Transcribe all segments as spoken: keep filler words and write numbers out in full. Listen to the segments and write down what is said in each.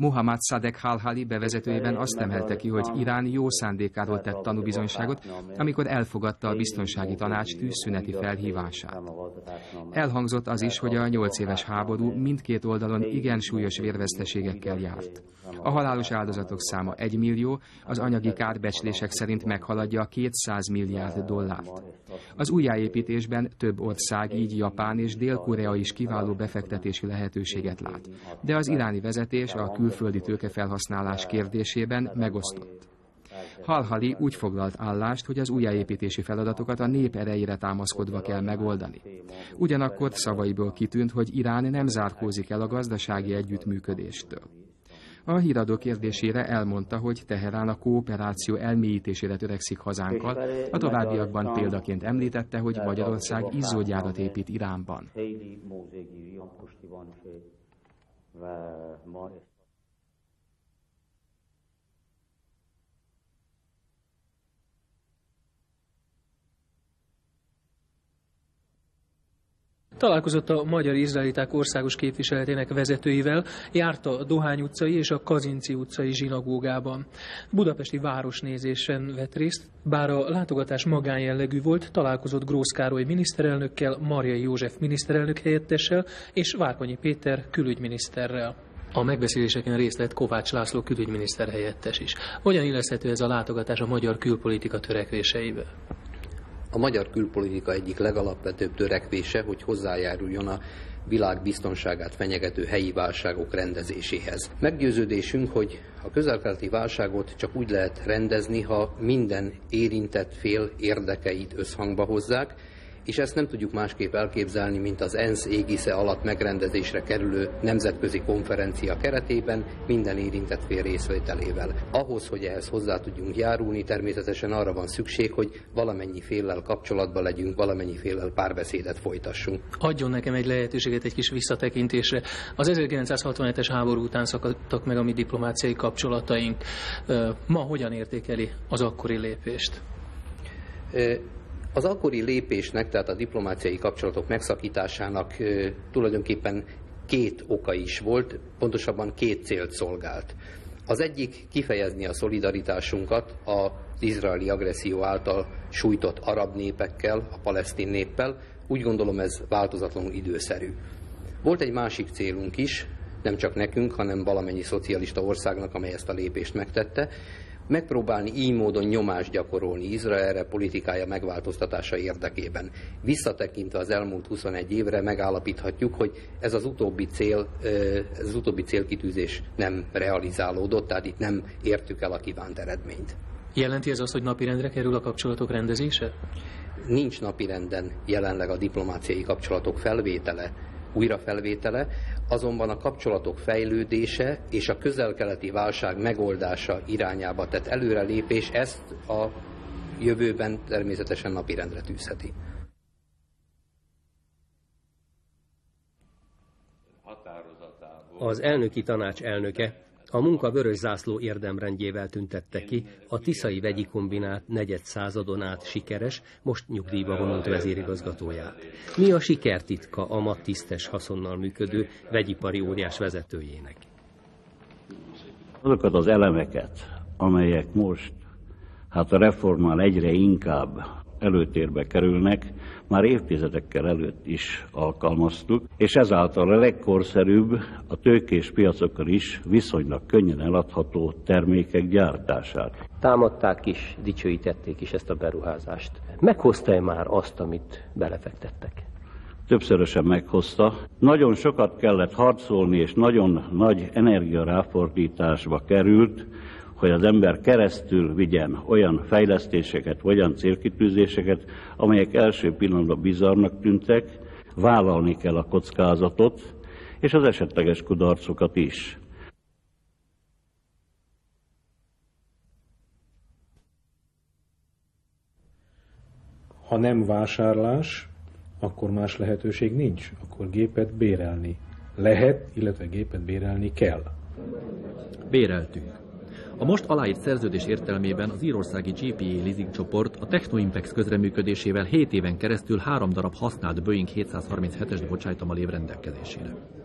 Mohammad Sadegh Halhali bevezetőjében azt emelte ki, hogy Irán jó szándékáról tett tanúbizonyságot, amikor elfogadta a biztonsági tanács tűzszüneti felhívását. Elhangzott az is, hogy a nyolc éves háború mindkét oldalon igen súlyos vérveszteségekkel járt. A halálos áldozatok száma egy millió, az anyagi kárbecslések szerint meghaladja a kétszáz milliárd dollárt. Az újjáépítésben több ország, így Japán és Dél-Korea is kiváló befektetési lehetőséget lát. De az iráni vezetés a külföldi tőkefelhasználás kérdésében megosztott. Halhali úgy foglalt állást, hogy az újjáépítési feladatokat a nép erejére támaszkodva kell megoldani. Ugyanakkor szavaiból kitűnt, hogy Irán nem zárkózik el a gazdasági együttműködéstől. A híradó kérdésére elmondta, hogy Teherán a kooperáció elmélyítésére törekszik hazánkkal, a továbbiakban példaként említette, hogy Magyarország izzógyárat épít Iránban. Találkozott a magyar izraeliták országos képviseletének vezetőivel, járt a Dohány utcai és a Kazinci utcai zsinagógában. Budapesti városnézésen vett részt, bár a látogatás magánjellegű volt, találkozott Grósz Károly miniszterelnökkel, Marjai József miniszterelnök helyettessel és Várkonyi Péter külügyminiszterrel. A megbeszéléseken részt vett Kovács László külügyminiszter helyettes is. Hogyan illeszthető ez a látogatás a magyar külpolitika törekvéseibe? A magyar külpolitika egyik legalapvetőbb törekvése, hogy hozzájáruljon a világ biztonságát fenyegető helyi válságok rendezéséhez. Meggyőződésünk, hogy a közel-keleti válságot csak úgy lehet rendezni, ha minden érintett fél érdekeit összhangba hozzák, és ezt nem tudjuk másképp elképzelni, mint az ENSZ égisze alatt megrendezésre kerülő nemzetközi konferencia keretében minden érintett fél részvételével. Ahhoz, hogy ehhez hozzá tudjunk járulni, természetesen arra van szükség, hogy valamennyi féllel kapcsolatban legyünk, valamennyi féllel párbeszédet folytassunk. Adjon nekem egy lehetőséget egy kis visszatekintésre. Az ezerkilencszázhatvanhetes háború után szakadtak meg a mi diplomáciai kapcsolataink. Ma hogyan értékeli az akkori lépést? E Az akkori lépésnek, tehát a diplomáciai kapcsolatok megszakításának e, tulajdonképpen két oka is volt, pontosabban két célt szolgált. Az egyik kifejezni a szolidaritásunkat az izraeli agresszió által sújtott arab népekkel, a palesztin néppel. Úgy gondolom, ez változatlanul időszerű. Volt egy másik célunk is, nem csak nekünk, hanem valamennyi szocialista országnak, amely ezt a lépést megtette, megpróbálni így módon nyomást gyakorolni Izraelre politikája megváltoztatása érdekében. Visszatekintve az elmúlt huszonegy évre megállapíthatjuk, hogy ez az utóbbi cél, ez az utóbbi célkitűzés nem realizálódott, tehát itt nem értük el a kívánt eredményt. Jelenti ez azt, hogy napirendre kerül a kapcsolatok rendezése? Nincs napirenden jelenleg a diplomáciai kapcsolatok felvétele, újrafelvétele, azonban a kapcsolatok fejlődése és a közel-keleti válság megoldása irányába tett előrelépés ezt a jövőben természetesen napirendre tűzheti. Az elnöki tanács elnöke a munka vörös zászló érdemrendjével tüntette ki a tiszai vegyi kombinát negyed századon át sikeres, most nyugdíjba vonult vezérigazgatóját. Mi a sikertitka a ma tisztes haszonnal működő vegyipari óriás vezetőjének? Azokat az elemeket, amelyek most hát a reformmal egyre inkább előtérbe kerülnek, már évtizedekkel előtt is alkalmaztuk, és ezáltal a legkorszerűbb, a tőkés piacokon is viszonylag könnyen eladható termékek gyártását. Támadták is, dicsőítették is ezt a beruházást. Meghozta-e már azt, amit belefektettek? Többszörösen meghozta. Nagyon sokat kellett harcolni, és nagyon nagy energiaráfordításba került, hogy az ember keresztül vigyen olyan fejlesztéseket, olyan célkitűzéseket, amelyek első pillanatban bizarrnak tűntek, vállalni kell a kockázatot, és az esetleges kudarcokat is. Ha nem vásárlás, akkor más lehetőség nincs, akkor gépet bérelni lehet, illetve gépet bérelni kell. Béreltünk. A most aláírt szerződés értelmében az írországi gé pé á leasing csoport a Technoimpex közreműködésével hét éven keresztül három darab használt Boeing hétszázharminchetes bocsájtomal év rendelkezésére.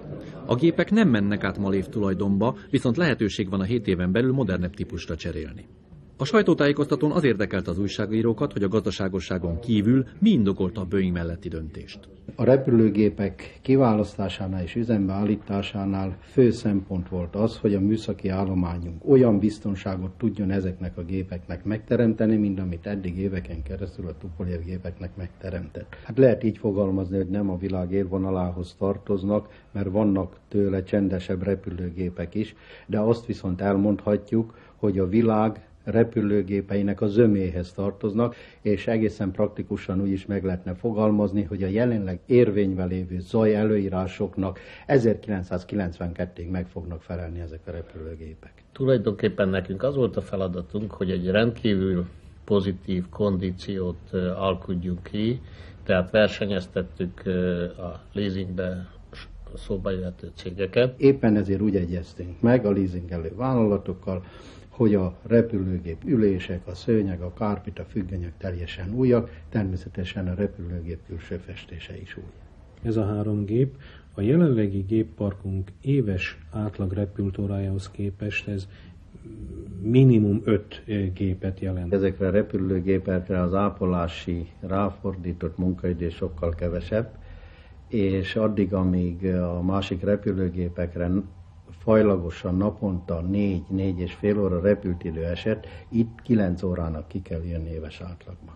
A gépek nem mennek át Malév tulajdonba, viszont lehetőség van a hét éven belül modernebb típusra cserélni. A sajtótájékoztatón az érdekelte az újságírókat, hogy a gazdaságosságon kívül mi indokolta a Boeing melletti döntést. A repülőgépek kiválasztásánál és üzembe állításánál fő szempont volt az, hogy a műszaki állományunk olyan biztonságot tudjon ezeknek a gépeknek megteremteni, mint amit eddig éveken keresztül a Tupolev gépeknek megteremtett. Hát lehet így fogalmazni, hogy nem a világ élvonalához tartoznak, mert vannak tőle csendesebb repülőgépek is, de azt viszont elmondhatjuk, hogy a világ repülőgépeinek a zöméhez tartoznak, és egészen praktikusan úgy is meg lehetne fogalmazni, hogy a jelenleg érvényben lévő zaj előírásoknak ezerkilencszázkilencvenkettőig meg fognak felelni ezek a repülőgépek. Tulajdonképpen nekünk az volt a feladatunk, hogy egy rendkívül pozitív kondíciót alkudjunk ki, tehát versenyeztettük a leasingbe szóba jöhető cégeket. Éppen ezért úgy egyeztünk meg a leasingelő vállalatokkal, hogy a repülőgép ülések, a szőnyeg, a kárpit, a függönyök teljesen újak, természetesen a repülőgép külső festése is új. Ez a három gép a jelenlegi gépparkunk éves átlag repültórájához képest ez minimum öt gépet jelent. Ezekre a repülőgépekre az ápolási ráfordított munkaidő sokkal kevesebb, és addig, amíg a másik repülőgépekre fajlagosan naponta négy-négy és fél óra repült idő esett, itt kilenc órának ki kell jönni éves átlagban.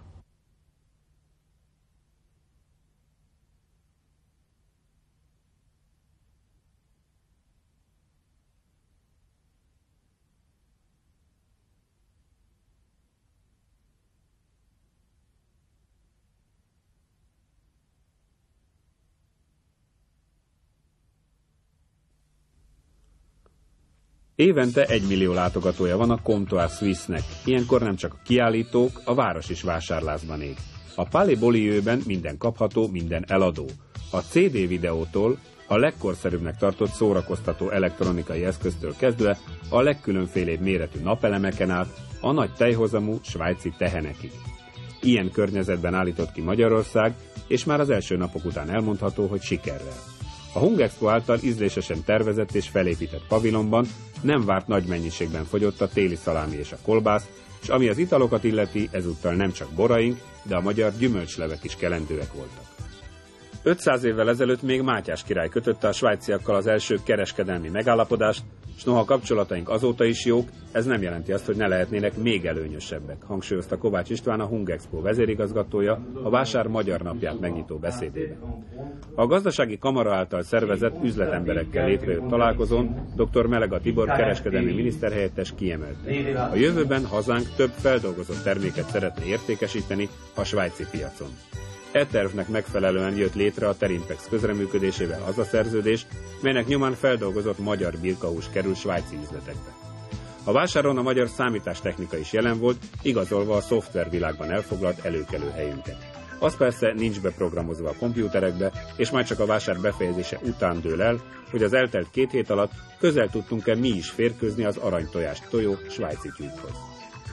Évente egy millió látogatója van a Comptoir Suisse-nek. Ilyenkor nem csak a kiállítók, a város is vásárlásban ég. A Palais Beaulieu-ben minden kapható, minden eladó. A cé dé videótól, a legkorszerűbbnek tartott szórakoztató elektronikai eszköztől kezdve a legkülönfélébb méretű napelemeken át a nagy tejhozamú svájci tehenekig. Ilyen környezetben állított ki Magyarország, és már az első napok után elmondható, hogy sikerrel. A Hungexpo által ízlésesen tervezett és felépített pavilonban nem várt nagy mennyiségben fogyott a téli szalámi és a kolbász, és ami az italokat illeti, ezúttal nem csak boraink, de a magyar gyümölcslevek is kelendőek voltak. ötszáz évvel ezelőtt még Mátyás király kötötte a svájciakkal az első kereskedelmi megállapodást, s noha kapcsolataink azóta is jók, ez nem jelenti azt, hogy ne lehetnének még előnyösebbek, hangsúlyozta Kovács István, a Hungexpo vezérigazgatója a vásár magyar napját megnyitó beszédében. A gazdasági kamara által szervezett üzletemberekkel létrejött találkozón dr. Melega Tibor kereskedelmi miniszterhelyettes kiemelte: a jövőben hazánk több feldolgozott terméket szeretne értékesíteni a svájci piacon. E tervnek megfelelően jött létre a Terinpex közreműködésével az a szerződés, melynek nyomán feldolgozott magyar birkahús kerül svájci üzletekbe. A vásáron a magyar számítástechnika is jelen volt, igazolva a szoftvervilágban elfoglalt előkelő helyünket. Az persze nincs beprogramozva a kompjúterekbe, és már csak a vásár befejezése után dől el, hogy az eltelt két hét alatt közel tudtunk-e mi is férkőzni az aranytojást tojó svájci tyúkhoz.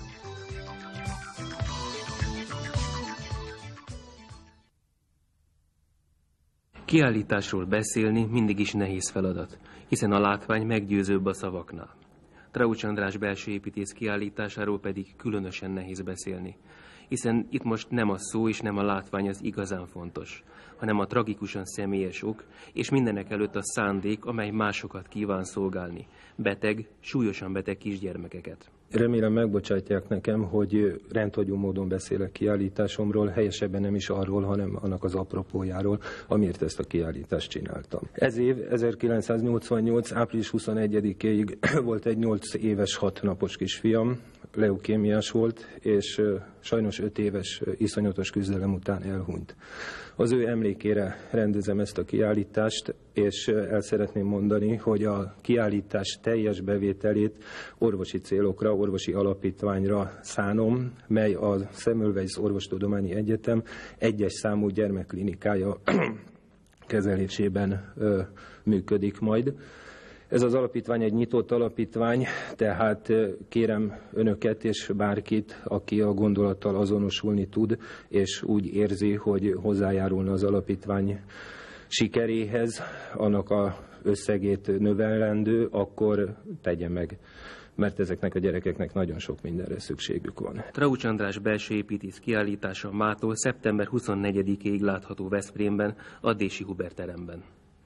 Kiállításról beszélni mindig is nehéz feladat, hiszen a látvány meggyőzőbb a szavaknál. Traucs András belső építész kiállításáról pedig különösen nehéz beszélni, hiszen itt most nem a szó és nem a látvány az igazán fontos, hanem a tragikusan személyes ok, és mindenek előtt a szándék, amely másokat kíván szolgálni, beteg, súlyosan beteg kisgyermekeket. Remélem megbocsátják nekem, hogy rendhagyó módon beszélek kiállításomról, helyesebben nem is arról, hanem annak az apropójáról, amiért ezt a kiállítást csináltam. Ez év, ezerkilencszáznyolcvannyolc. április huszonegyedikéig volt egy nyolc éves, hat napos kisfiam, leukémiás volt, és sajnos öt éves iszonyatos küzdelem után elhunyt. Az ő emlékére rendezem ezt a kiállítást, és el szeretném mondani, hogy a kiállítás teljes bevételét orvosi célokra, orvosi alapítványra szánom, mely a Semmelweis Orvostudományi Egyetem egyes számú gyermekklinikája kezelésében ö, működik majd. Ez az alapítvány egy nyitott alapítvány, tehát kérem önöket és bárkit, aki a gondolattal azonosulni tud, és úgy érzi, hogy hozzájárulna az alapítvány sikeréhez, annak a összegét növelendő, akkor tegye meg, mert ezeknek a gyerekeknek nagyon sok mindenre szükségük van. Traucs András belső építész kiállítása mától szeptember huszonnegyedikéig látható Veszprémben, a Dési Hubert teremben.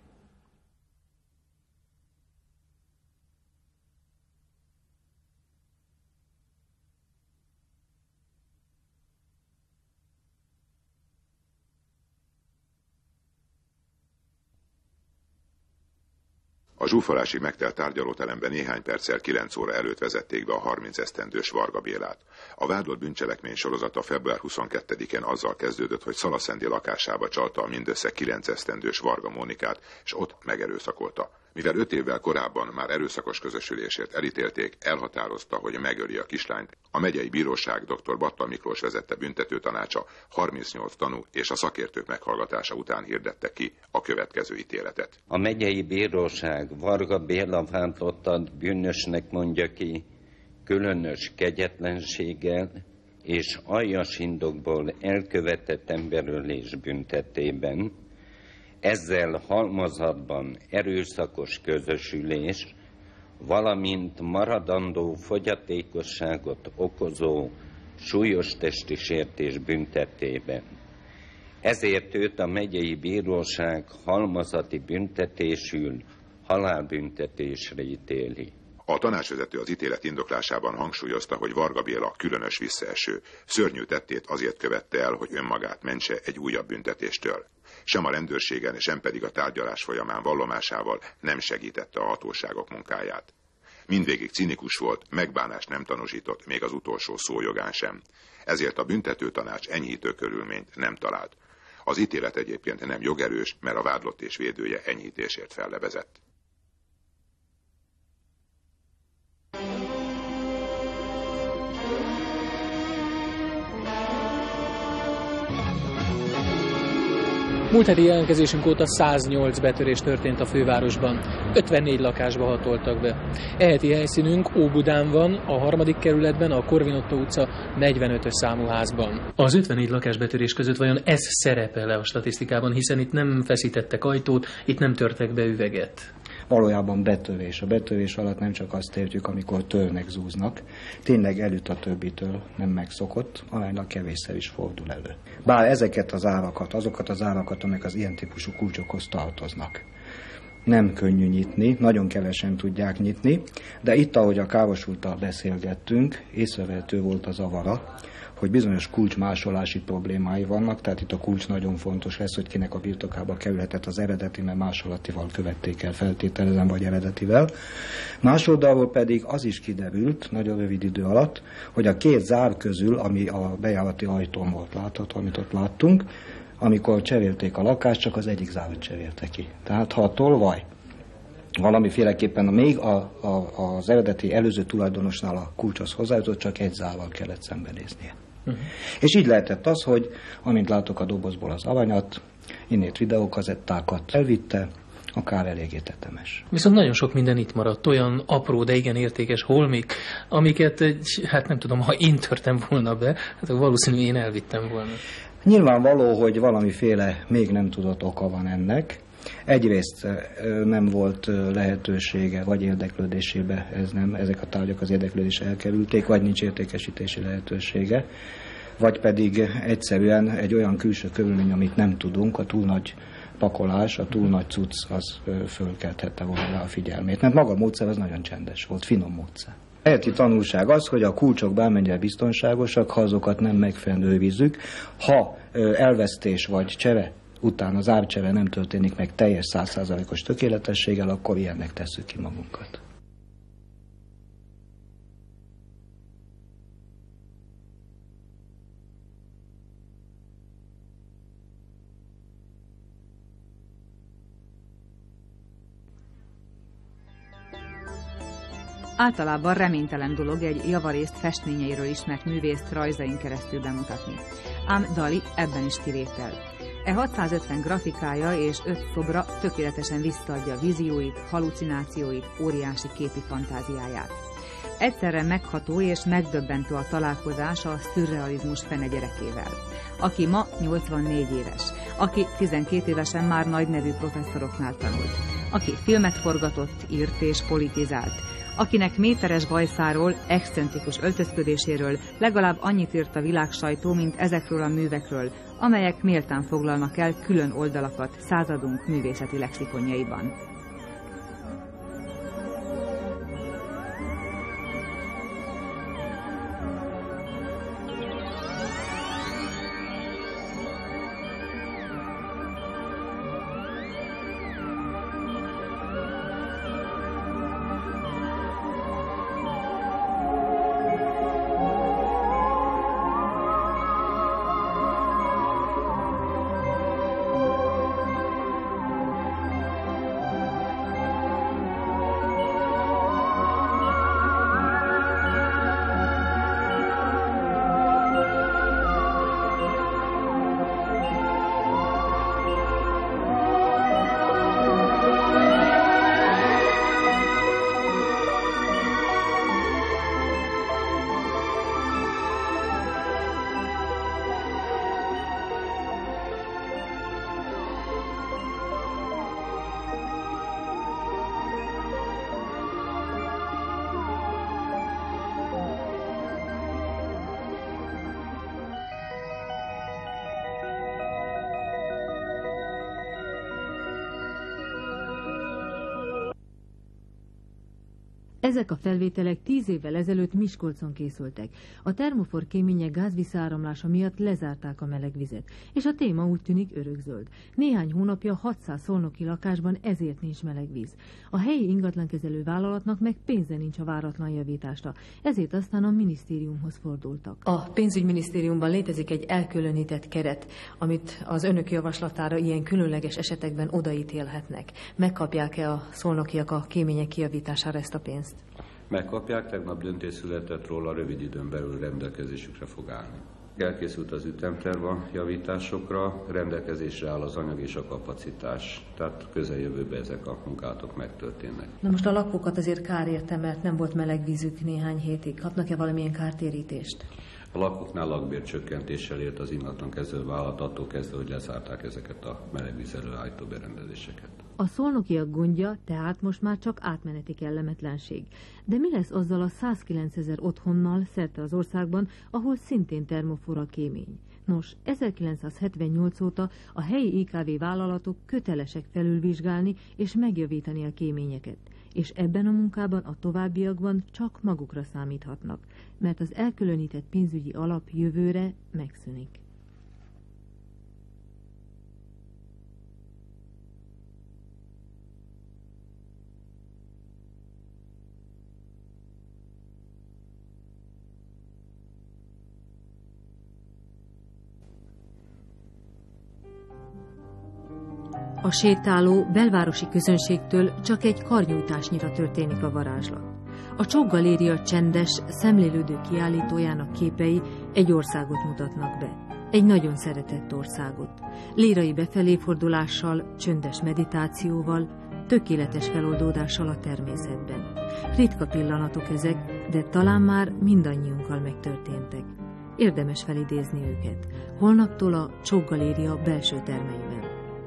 A zsúfolásig megtelt tárgyalóteremben néhány perccel kilenc óra előtt vezették be a harminc esztendős Varga Bélát. A vádlott bűncselekmény sorozata február huszonkettedikén azzal kezdődött, hogy Szalaszendi lakásába csalta a mindössze kilenc esztendős Varga Mónikát, és ott megerőszakolta. Mivel öt évvel korábban már erőszakos közösülésért elítélték, elhatározta, hogy megöli a kislányt. A megyei bíróság dr. Battal Miklós vezette büntetőtanácsa harmincnyolc tanú és a szakértők meghallgatása után hirdette ki a következő ítéletet. A megyei bíróság Varga Béla vádlottat bűnösnek mondja ki, különös kegyetlenséggel és aljas indokból elkövetett emberölés büntetében, ezzel halmazatban erőszakos közösülés, valamint maradandó fogyatékosságot okozó súlyos testi sértés büntetében. Ezért őt a megyei bíróság halmazati büntetésül halálbüntetésre ítéli. A tanácsvezető az ítélet indoklásában hangsúlyozta, hogy Varga Béla különös visszaeső, szörnyű tettét azért követte el, hogy önmagát mentse egy újabb büntetéstől. Sem a rendőrségen, sem pedig a tárgyalás folyamán vallomásával nem segítette a hatóságok munkáját. Mindvégig cinikus volt, megbánást nem tanúsított, még az utolsó szó jogán sem. Ezért a büntetőtanács enyhítő körülményt nem talált. Az ítélet egyébként nem jogerős, mert a vádlott és védője enyhítésért fellebezett. Múlt heti jelentkezésünk óta száznyolc betörés történt a fővárosban. ötvennégy lakásba hatoltak be. E heti helyszínünk Óbudán van, a harmadik kerületben, a Korvin Otto utca negyvenötös számú házban. Az ötvennégy lakásbetörés között vajon ez szerepel-e a statisztikában, hiszen itt nem feszítettek ajtót, itt nem törtek be üveget? Valójában betörés. A betörés alatt nem csak azt értjük, amikor törnek, zúznak. Tényleg elüt a többitől, nem megszokott, aránylag kevésszer is fordul elő. Bár ezeket az árakat, azokat az árakat, amelyek az ilyen típusú kulcsokhoz tartoznak, nem könnyű nyitni, nagyon kevesen tudják nyitni, de itt, ahogy a károsulttal beszélgettünk, észrevehető volt a zavara, hogy bizonyos kulcsmásolási problémái vannak, tehát itt a kulcs nagyon fontos lesz, hogy kinek a birtokába kerülhetett az eredeti, mert másolatival követték el, feltételezem, vagy eredetivel. Másoldalról pedig az is kiderült, nagyon rövid idő alatt, hogy a két zár közül, ami a bejárati ajtón volt látható, amit ott láttunk, amikor cserélték a lakást, csak az egyik zárat cserélte ki. Tehát ha a tolvaj valamiféleképpen még a, a, az eredeti előző tulajdonosnál a kulcshoz hozzájutott, csak egy zárral kellett szembenéznie. Uh-huh. És így lehetett az, hogy amint látok a dobozból az aranyat, innét videókazettákat elvitte, akár eléggé tetemes. Viszont nagyon sok minden itt maradt, olyan apró, de igen értékes holmik, amiket, hát nem tudom, ha én törtem volna be, hát valószínűleg én elvittem volna. Nyilvánvaló, hogy valamiféle még nem tudott oka van ennek. Egyrészt nem volt lehetősége, vagy érdeklődésébe, ez nem, ezek a tárgyak az érdeklődésre elkerülték, vagy nincs értékesítési lehetősége, vagy pedig egyszerűen egy olyan külső körülmény, amit nem tudunk, a túl nagy pakolás, a túl nagy cucc, az fölkelthette volna a figyelmét. Mert maga a módszer az nagyon csendes volt, finom módszer. Eheti tanulság az, hogy a kulcsok bármennyire biztonságosak, ha azokat nem megfelelően őrizzük, ha elvesztés vagy csere után az árcsere nem történik meg teljes száz százalékos tökéletességgel, akkor ilyennek tesszük ki magunkat. Általában reménytelen dolog egy javarészt festményeiről ismert művészt rajzain keresztül bemutatni. Ám Dali ebben is kivétel. E hatszázötven grafikája és öt szobra tökéletesen visszaadja vízióit, halucinációit, óriási képi fantáziáját. Egyszerre megható és megdöbbentő a találkozás a szürrealizmus fene gyerekével, aki ma nyolcvannégy éves, aki tizenkét évesen már nagynevű professzoroknál tanult. aki filmet forgatott, írt és politizált, akinek méteres bajszáról, excentrikus öltözködéséről legalább annyit írt a világsajtó, mint ezekről a művekről, amelyek méltán foglalnak el külön oldalakat századunk művészeti lexikonjaiban. Ezek a felvételek tíz évvel ezelőtt Miskolcon készültek. A termofor kémények gázvisszaáramlása miatt lezárták a melegvizet, és a téma úgy tűnik örökzöld. Néhány hónapja hatszáz szolnoki lakásban ezért nincs melegvíz. A helyi ingatlankezelő vállalatnak meg pénze nincs a váratlan javításra, ezért aztán a minisztériumhoz fordultak. A pénzügyminisztériumban létezik egy elkülönített keret, amit az önök javaslatára ilyen különleges esetekben odaítélhetnek. Megkapják-e a szolnokiak a kémények kijavítására ezt a pénzt? Megkapják, tegnap döntés született róla, rövid időn belül rendelkezésükre fog állni. Elkészült az ütemterv a javításokra, rendelkezésre áll az anyag és a kapacitás, tehát közeljövőben ezek a munkálatok megtörténnek. Na most a lakókat azért kár érte, mert nem volt meleg vízük néhány hétig. Kapnak-e valamilyen kártérítést? A lakóknál lakbércsökkentéssel élt az ingatlankezelő vállalat attól kezdve, hogy lezárták ezeket a melegvíz előállító berendezéseket. A szolnokiak gondja tehát most már csak átmeneti kellemetlenség. De mi lesz azzal a százkilencezer otthonnal szerte az országban, ahol szintén termofor a kémény? Nos, ezerkilencszázhetvennyolc óta a helyi I K V vállalatok kötelesek felülvizsgálni és megjavítani a kéményeket, és ebben a munkában a továbbiakban csak magukra számíthatnak, mert az elkülönített pénzügyi alap jövőre megszűnik. A sétáló belvárosi közönségtől csak egy karnyújtásnyira történik a varázslat. A Csók-galéria csendes, szemlélődő kiállítójának képei egy országot mutatnak be. Egy nagyon szeretett országot. Lírai befelé fordulással, csöndes meditációval, tökéletes feloldódással a természetben. Ritka pillanatok ezek, de talán már mindannyiunkkal megtörténtek. Érdemes felidézni őket. Holnaptól a Csók-galéria belső termeiben.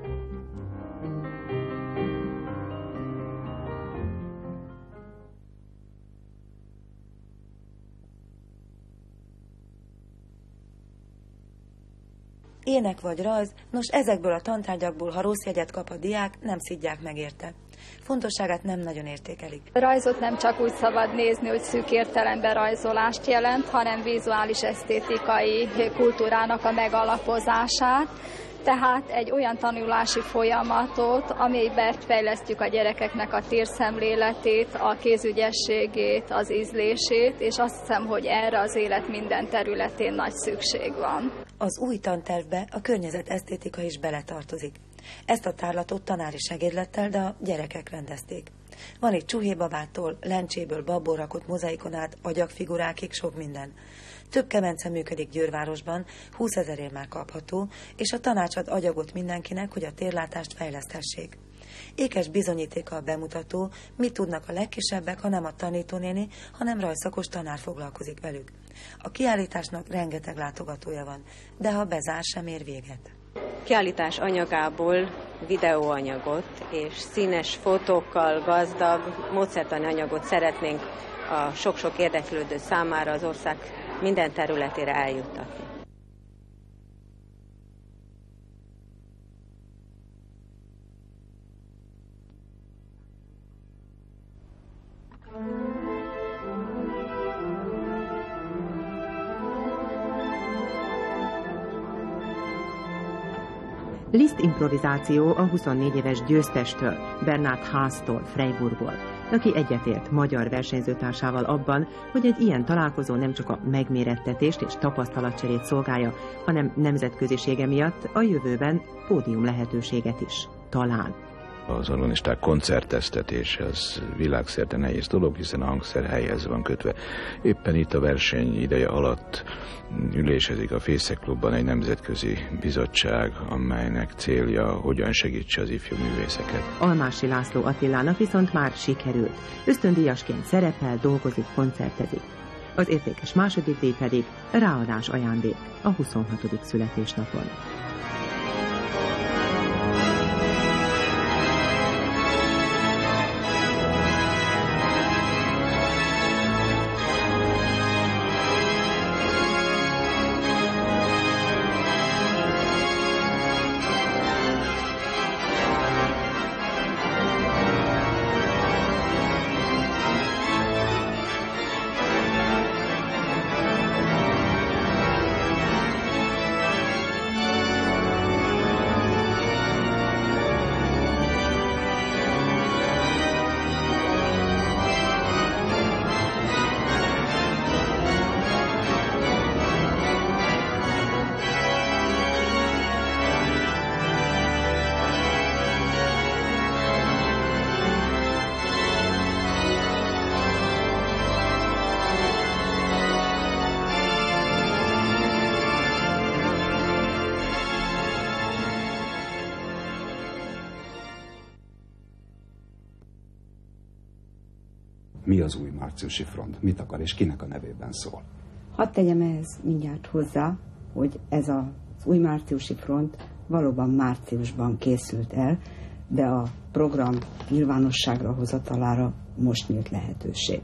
Ének vagy rajz, nos ezekből a tantárgyakból, ha rossz jegyet kap a diák, nem szidják meg érte. Fontosságát nem nagyon értékelik. A rajzot nem csak úgy szabad nézni, hogy szűk értelemben rajzolást jelent, hanem vizuális esztétikai kultúrának a megalapozását. Tehát egy olyan tanulási folyamatot, amelyben fejlesztjük a gyerekeknek a térszemléletét, a kézügyességét, az ízlését, és azt hiszem, hogy erre az élet minden területén nagy szükség van. Az új tantervbe a környezet esztétika is beletartozik. Ezt a tárlatot tanári segédlettel, de a gyerekek rendezték. Van itt csuhébabától, lencséből babból rakott mozaikon át, agyagfigurákig sok minden. Több kemence működik Győrvárosban, húszezerért már kapható, és a tanács ad agyagot mindenkinek, hogy a térlátást fejlesztessék. Ékes bizonyítéka a bemutató, mit tudnak a legkisebbek, ha nem a tanítónéni, hanem rajzszakos tanár foglalkozik velük. A kiállításnak rengeteg látogatója van, de ha bezár, sem ér véget. Kiállítás anyagából videóanyagot és színes fotókkal gazdag módszertani anyagot szeretnénk a sok-sok érdeklődő számára az ország minden területére eljuttatni. Liszt improvizáció a huszonnégy éves győztestől, Bernhard Haastól, Freiburgból, aki egyetért magyar versenyzőtársával abban, hogy egy ilyen találkozó nem csak a megmérettetést és tapasztalatcserét szolgálja, hanem nemzetközisége miatt a jövőben pódium lehetőséget is. Talán. Az organisták koncerteztetése az világszerte nehéz dolog, hiszen a hangszer helyhez van kötve. Éppen itt a verseny ideje alatt ülésezik a Fészeklubban egy nemzetközi bizottság, amelynek célja, hogyan segítse az ifjú művészeket. Almási László Attilának viszont már sikerült. Ösztöndíjasként szerepel, dolgozik, koncertezik. Az értékes második díj pedig ráadás ajándék a huszonhatodik születésnapon. Mi az új márciusi front? Mit akar és kinek a nevében szól? Hadd tegyem ehhez mindjárt hozzá, hogy ez az új márciusi front valóban márciusban készült el, de a program nyilvánosságra hozatalára most nyílt lehetőség.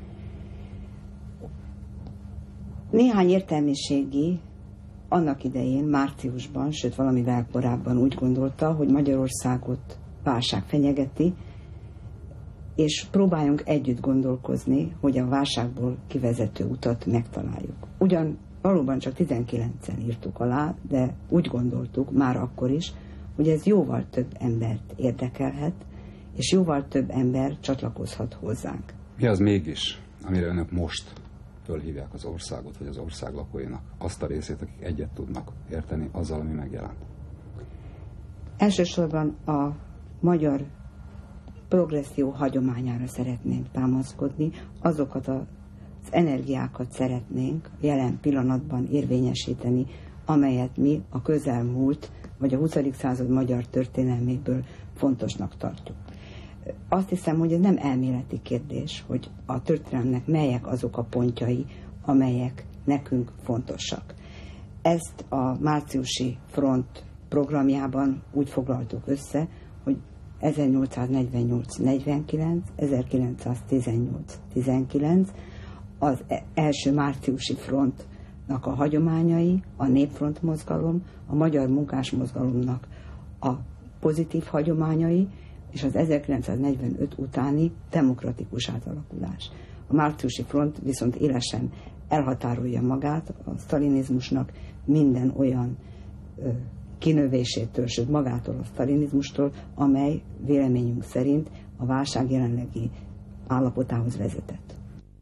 Néhány értelmiségi annak idején, márciusban, sőt valamivel korábban úgy gondolta, hogy Magyarországot válság fenyegeti, és próbáljunk együtt gondolkozni, hogy a válságból kivezető utat megtaláljuk. Ugyan valóban csak tizenkilencen írtuk alá, de úgy gondoltuk már akkor is, hogy ez jóval több embert érdekelhet, és jóval több ember csatlakozhat hozzánk. Mi az mégis, amire önök most fölhívják az országot, vagy az ország lakóinak azt a részét, akik egyet tudnak érteni azzal, ami megjelent? Elsősorban a magyar progresszió hagyományára szeretnénk támaszkodni, azokat az energiákat szeretnénk jelen pillanatban érvényesíteni, amelyet mi a közelmúlt vagy a huszadik század magyar történelméből fontosnak tartjuk. Azt hiszem, hogy ez nem elméleti kérdés, hogy a történelemnek melyek azok a pontjai, amelyek nekünk fontosak. Ezt a márciusi front programjában úgy foglaltuk össze, hogy ezernyolcszáznegyvennyolc negyvenkilenc, ezerkilencszáztizennyolc tizenkilenc az első márciusi frontnak a hagyományai, a népfront mozgalom, a magyar munkásmozgalomnak a pozitív hagyományai, és az ezerkilencszáznegyvenöt utáni demokratikus átalakulás. A márciusi front viszont élesen elhatárolja magát a sztalinizmusnak minden olyan ö, kinövésétől, sőt magától a sztalinizmustól, amely véleményünk szerint a válság jelenlegi állapotához vezetett.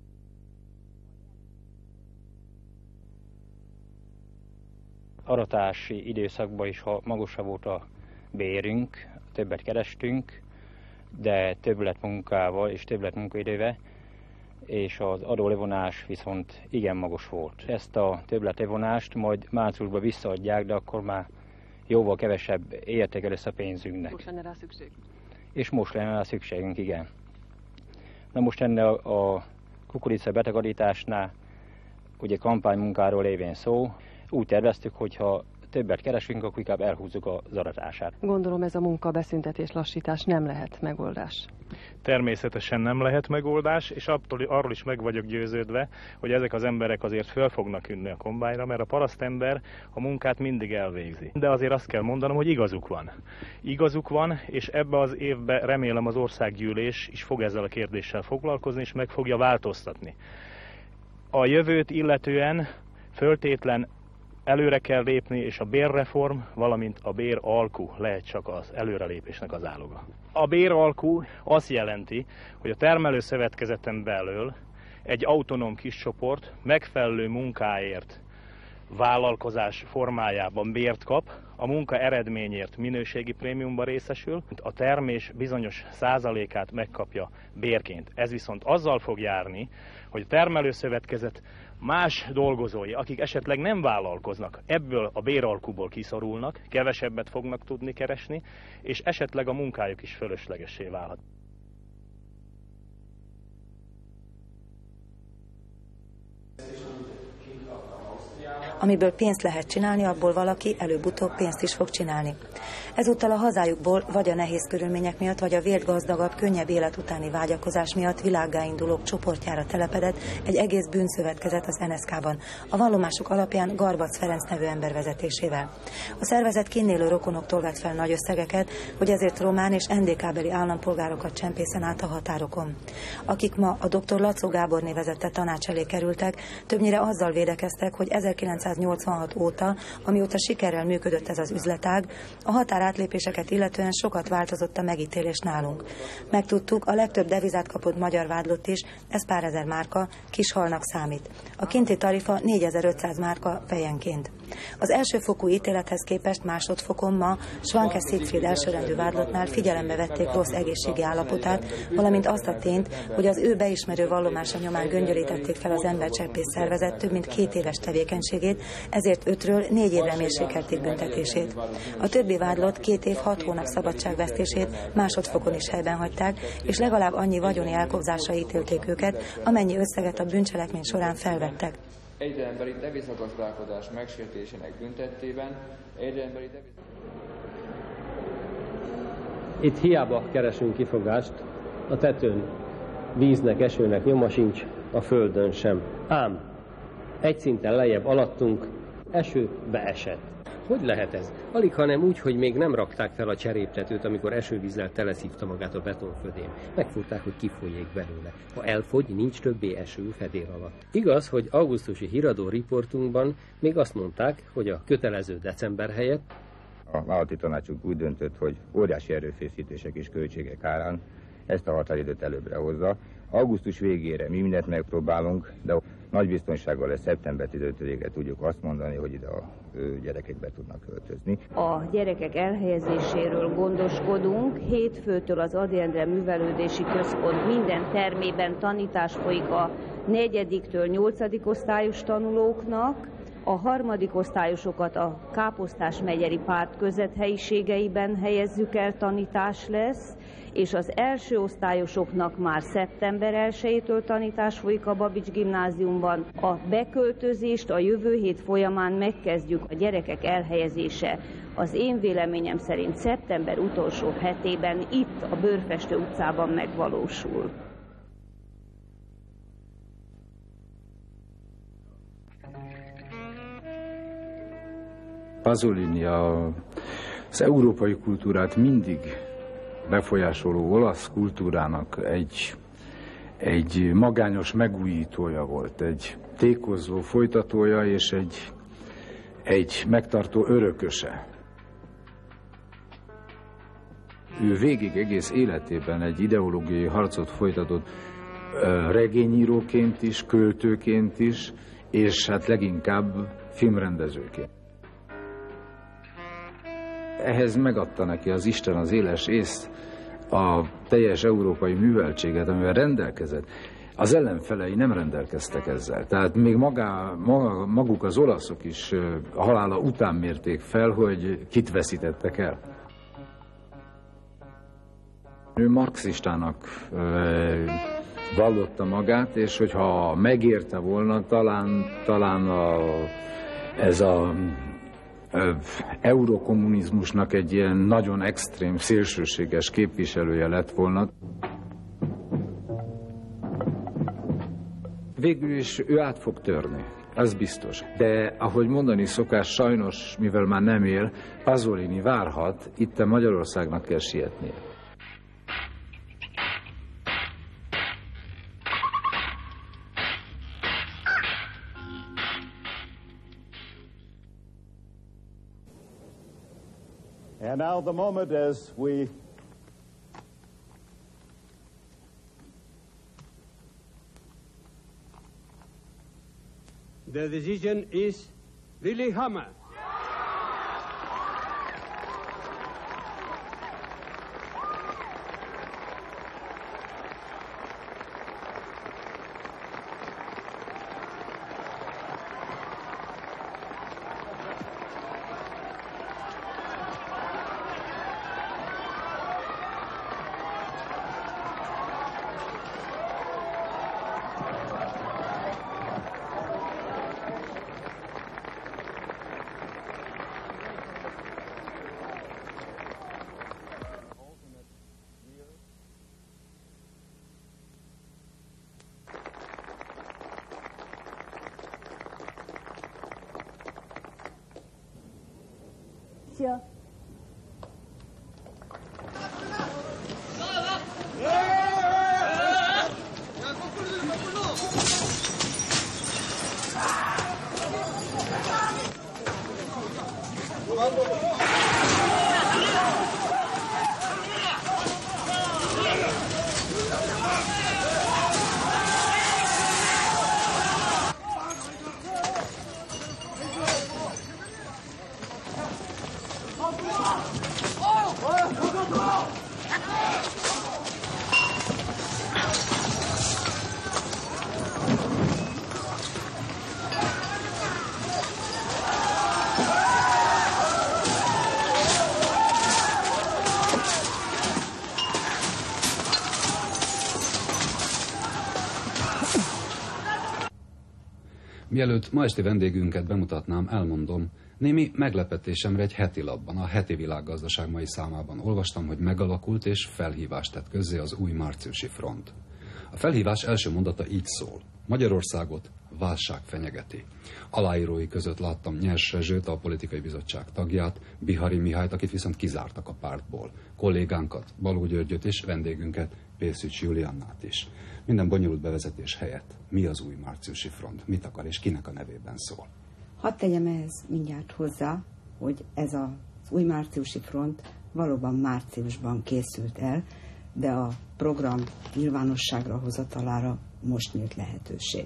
Aratási időszakban is, ha magasabb volt a bérünk, többet kerestünk, de többletmunkával és többletmunkaidővel, és az adólevonás viszont igen magas volt. Ezt a többletlevonást majd márciusban visszaadják, de akkor már jóval kevesebb értéke lesz a pénzünknek. Most lenne rá szükség. És most lenne rá szükségünk, igen. Na most ennél a, a kukorica betakarításnál, ugye kampánymunkáról lévén szó, úgy terveztük, hogy ha többet keresünk, akkor inkább elhúzzuk az aratását. Gondolom ez a munkabeszüntetés, lassítás nem lehet megoldás. Természetesen nem lehet megoldás, és attól, arról is meg vagyok győződve, hogy ezek az emberek azért föl fognak ünni a kombányra, mert a parasztember a munkát mindig elvégzi. De azért azt kell mondanom, hogy igazuk van. Igazuk van, és ebbe az évben remélem az országgyűlés is fog ezzel a kérdéssel foglalkozni, és meg fogja változtatni. A jövőt illetően föltétlen előre kell lépni, és a bérreform, valamint a béralkú lehet csak az előrelépésnek az áloga. A béralkú azt jelenti, hogy a termelőszövetkezeten belül egy autonóm kis csoport megfelelő munkáért vállalkozás formájában bért kap, a munka eredményért minőségi prémiumban részesül, a termés bizonyos százalékát megkapja bérként. Ez viszont azzal fog járni, hogy a termelőszövetkezet más dolgozói, akik esetleg nem vállalkoznak, ebből a béralkuból kiszorulnak, kevesebbet fognak tudni keresni, és esetleg a munkájuk is fölöslegessé válhat. Amiből pénzt lehet csinálni, abból valaki előbb-utóbb pénzt is fog csinálni. Ezúttal a hazájukból vagy a nehéz körülmények miatt, vagy a vért gazdagabb, könnyebb élet utáni vágyakozás miatt világgá indulók csoportjára telepedett egy egész bűnszövetkezet az en es ká-ban, a vallomásuk alapján Garbac Ferenc nevű ember vezetésével. A szervezet kínélő rokonoktól vett fel nagy összegeket, hogy ezért román és en dé ká-beli állampolgárokat csempészen át a határokon. Akik ma a doktor Lacó Gáborné vezette tanács elé kerültek, többnyire azzal védekeztek, hogy ezerkilencszáznyolcvanhat óta, amióta sikerrel működött ez az üzletág, a határátlépéseket illetően sokat változott a megítélés nálunk. Megtudtuk, a legtöbb devizát kapott magyar vádlott is, ez pár ezer márka, kis halnak számít. A kinti tarifa négyezer-ötszáz márka fejenként. Az elsőfokú ítélethez képest másodfokon ma Schwanke Siegfried elsőrendű vádlottnál figyelembe vették rossz egészségi állapotát, valamint azt a tényt, hogy az ő beismerő vallomása nyomán göngyölítették fel az embercsempész szervezet több mint két éves tevékenységét, ezért ötről négy évre mérsékelték büntetését. A többi vádlott két év hat hónap szabadságvesztését másodfokon is helyben hagyták, és legalább annyi vagyoni elkobzásra ítélték őket, amennyi összeget a bűncselekmény során felvettek. Egyre emberi devizagazdálkodás megsértésének büntettében egyre emberi deviz... Itt hiába keresünk kifogást, a tetőn víznek, esőnek nyoma sincs, a földön sem. Ám egy szinten lejjebb alattunk eső beesett. Hogy lehet ez? Alig, hanem úgy, hogy még nem rakták fel a cseréptetőt, amikor esővízzel teleszívta magát a betonfödém. Megfogták, hogy kifolyék belőle. Ha elfogy, nincs többé eső fedél alatt. Igaz, hogy augusztusi híradó riportunkban még azt mondták, hogy a kötelező december helyett a vállalati tanácsunk úgy döntött, hogy óriási erőfeszítések és költségek árán ezt a határidőt előbbre hozza. Augusztus végére mi mindent megpróbálunk, de nagy biztonsággal lesz szeptember tizenötödikére tudjuk azt mondani, hogy ide a gyerekek be tudnak költözni. A gyerekek elhelyezéséről gondoskodunk. Hétfőtől az Ady Endre Művelődési Központ minden termében tanítás folyik a negyediktől nyolcadik osztályos tanulóknak. A harmadik osztályosokat a Káposztás megyeri párt közvethelyiségeiben helyezzük el, tanítás lesz, és az első osztályosoknak már szeptember elsejétől tanítás folyik a Babics gimnáziumban. A beköltözést a jövő hét folyamán megkezdjük, a gyerekek elhelyezése. Az én véleményem szerint szeptember utolsó hetében itt a Bőrfestő utcában megvalósul. Pasolini az európai kultúrát mindig befolyásoló olasz kultúrának egy, egy magányos megújítója volt, egy tékozó folytatója és egy, egy megtartó örököse. Ő végig egész életében egy ideológiai harcot folytatott regényíróként is, költőként is, és hát leginkább filmrendezőként. Ehhez megadta neki az Isten az éles észt, a teljes európai műveltséget, amivel rendelkezett. Az ellenfelei nem rendelkeztek ezzel. Tehát még magá, maga, maguk az olaszok is a halála után mérték fel, hogy kit veszítettek el. Ő marxistának vallotta magát, és hogyha megérte volna, talán, talán a, ez a eurokommunizmusnak egy ilyen nagyon extrém, szélsőséges képviselője lett volna. Végül is ő át fog törni, az biztos. De ahogy mondani szokás, sajnos, mivel már nem él, Pasolini várhat, itt a Magyarországnak kell sietnie. And now the moment as we The decision is Lillehammer. Szia! Mielőtt ma esti vendégünket bemutatnám, elmondom, némi meglepetésemre egy heti lapban, a Heti Világgazdaság mai számában olvastam, hogy megalakult és felhívást tett közzé az új márciusi front. A felhívás első mondata így szól: Magyarországot válság fenyegeti. Aláírói között láttam Nyers Rezsőt, a politikai bizottság tagját, Bihari Mihályt, akit viszont kizártak a pártból, kollégánkat, Balogh Györgyöt és vendégünket, Pészücs Juliannát is. Minden bonyolult bevezetés helyett mi az új márciusi front, mit akar és kinek a nevében szól? Hadd tegyem ehhez mindjárt hozzá, hogy ez az új márciusi front valóban márciusban készült el, de a program nyilvánosságra hozatalára most nyílt lehetőség.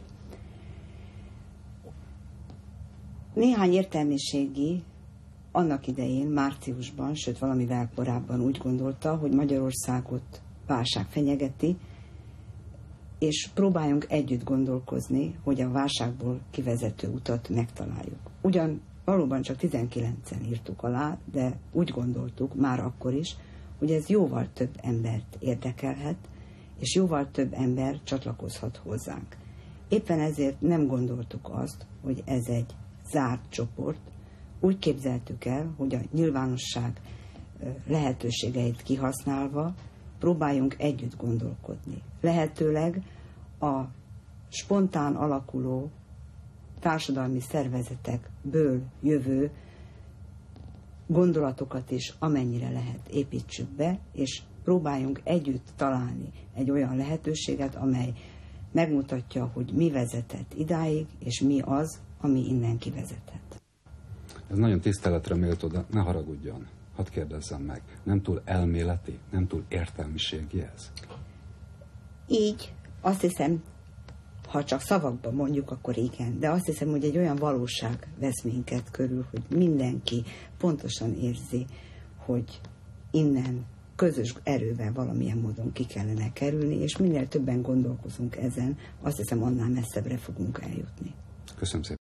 Néhány értelmiségi annak idején, márciusban, sőt valamivel korábban úgy gondolta, hogy Magyarországot válság fenyegeti, és próbáljunk együtt gondolkozni, hogy a válságból kivezető utat megtaláljuk. Ugyan valóban csak tizenkilencen írtuk alá, de úgy gondoltuk már akkor is, hogy ez jóval több embert érdekelhet, és jóval több ember csatlakozhat hozzánk. Éppen ezért nem gondoltuk azt, hogy ez egy zárt csoport. Úgy képzeltük el, hogy a nyilvánosság lehetőségeit kihasználva próbáljunk együtt gondolkodni. Lehetőleg a spontán alakuló társadalmi szervezetekből jövő gondolatokat is amennyire lehet építsük be, és próbáljunk együtt találni egy olyan lehetőséget, amely megmutatja, hogy mi vezetett idáig, és mi az, ami innen kivezetett. Ez nagyon tiszteletre méltó, de ne haragudjon. Hadd kérdezzem meg, nem túl elméleti, nem túl értelmiségi ez? Így azt hiszem, ha csak szavakban mondjuk, akkor igen, de azt hiszem, hogy egy olyan valóság vesz minket körül, hogy mindenki pontosan érzi, hogy innen közös erővel valamilyen módon ki kellene kerülni, és minél többen gondolkozunk ezen, azt hiszem, annál messzebbre fogunk eljutni. Köszönöm szépen.